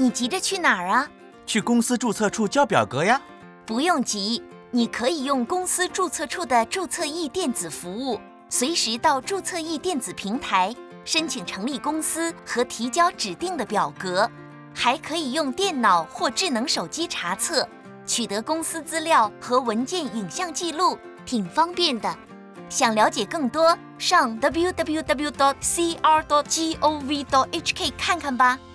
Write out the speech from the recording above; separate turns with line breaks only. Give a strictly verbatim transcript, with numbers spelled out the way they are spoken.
你急着去哪儿啊？
去公司注册处交表格呀。
不用急，你可以用公司注册处的注册易电子服务，随时到注册易电子平台申请成立公司和提交指定的表格，还可以用电脑或智能手机查册，取得公司资料和文件影像记录，挺方便的。想了解更多，上 double-u double-u double-u 点 c r 点 gov 点 h k 看看吧。